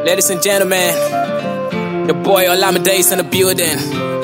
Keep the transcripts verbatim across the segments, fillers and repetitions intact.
Ladies and gentlemen, the boy Olamide's in the building.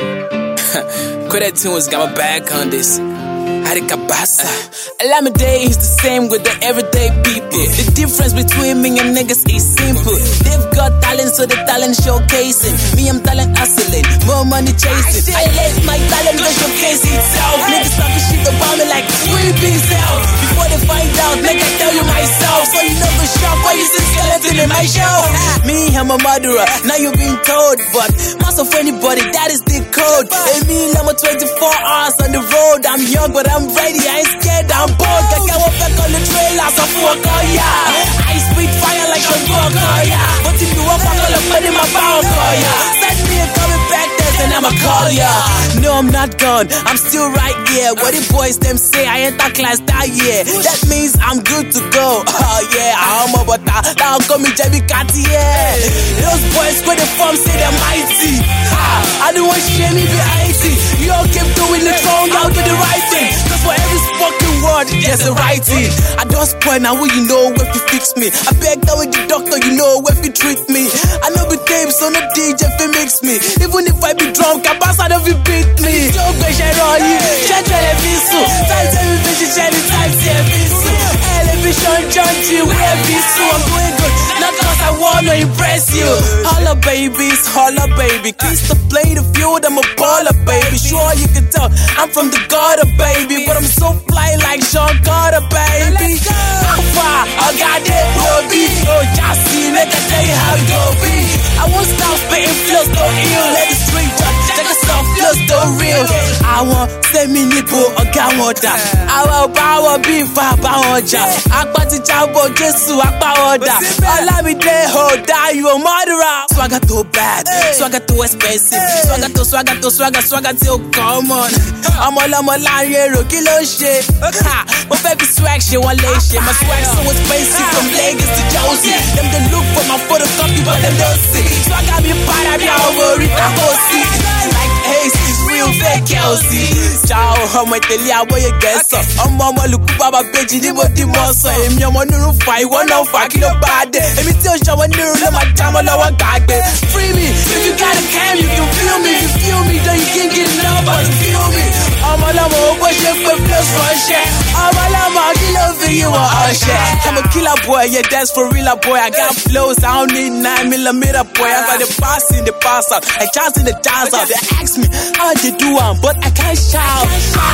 Credit Tunes got my back on this. Harikabasa. Olamide is the same with the everyday people. The difference between me and niggas is simple. They've got talent, so the talent showcasing. Me, I'm talent hustling, more money chasing. I let my talent go showcase itself. Niggas talking shit about me like we be self. Before they find out, make I tell you myself. So you know the shop why you see skeleton in my show. Me, I'm a murderer, now you've been told. But most of anybody, that is the code. And me, I'm a twenty-four hours on the road. I'm young, but I'm ready, I ain't scared, I'm bored. I can't walk back on the trailer, so fuck all yeah. I spit fire like a walker, yeah. But if you walk back, I'll put in my power, yeah. Send me a coming back there, and I'ma call ya. No, I'm not gone, I'm still right here. What the boys them say, I enter class that year. That means I'm good to go. Oh yeah, I'm a butter, now call me J B Cartier. Those boys where the form say they're mighty. Ha, I don't want shame me behind it. You all keep doing the wrong, y'all do the right thing. Cause for every spoken word, there's a writing. I just point now, you know if you fix me. I beg that with the doctor, you know if you treat me. I know be tapes, so no D J if you mix me. Even if I be drunk, I pass out of you beat me. So go share all you, share television. Time television, share the time television. Television, John G, we have this, so I'm doing good. Not cause I wanna impress you. Holla babies, holla baby. Please stop playing the field, I'm a baller baby. Sure you can tell, I'm from the gutter baby. But I'm so fly like Sean Carter baby. How far, I got that Robbie. Oh, just see, let me tell you how it go be. I won't stop spitting flows, so ill. Let the street jump, check us off, flows, so real. I want send me nipple, or got water. I will power be far, power job. I got to jumbo, just so I power that. Olamide, hold die, you a murderer. Swagger too bad, swagger too expensive. Swagger too, swagger too, swagger, swagger too common. I'm all I'm all out kilo shit. My baby swag shit, one lay shit. My swag so expensive from Lagos to Josie. Them they look for my photocopy, but them don't see. So I got me part of your worry, I go see. Like Ace is real fake Kelsey. Ciao, I'm with the Lia, boy, you guess up. I'm mama look baba bitch, you want the muscle. I'm your money to fight, one on five kilo bad. Let me tell you, I'm new, let my time on our guy. Free me, if you got a cam, you can feel me. If you feel me, then you can't get enough, but you feel me. I'm all I'm over, shit for plus one shit. I'm all I'm out, you love you, all shit. I'm a killer boy, yeah, that's for real boy. I got flows, I don't need nine millimeter boy. I got the pass in the pass out, I chance in the dance out. They ask me how they do am, but I can't shout.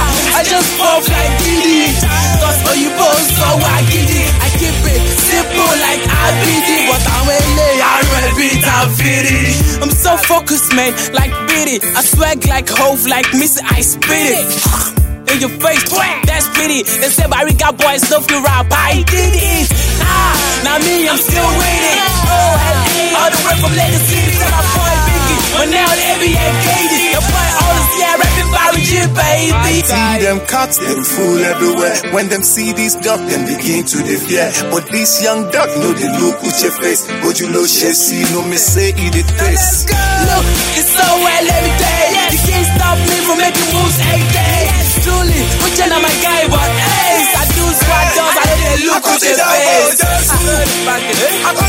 I just pop like Diddy, cause all you both so I get it. I keep it simple like I beat it, but I'm a lay, I run beat, I fit it. I'm so focused, man, like Biddy. I swag like Hove, like Missy, I spit it. In your face, that's pretty. They say Barriga boys don't feel rap, I did it. Ah, now me, I'm still with it. Oh, L A, all the way from Lagos City to my boy Biggie. But now the N B A Katie, the boy all the yeah, rapping Barry G, baby. See them cops, them fool everywhere. When them see these duck, them begin to the fear. But this young duck know they look with your face. But you know she see, no me say eat it face. Look, it's so well every day. You can't stop me from making moves every day. Truly, which are my guy, but hey, I do squat dogs, I let them look with your face. I heard it back in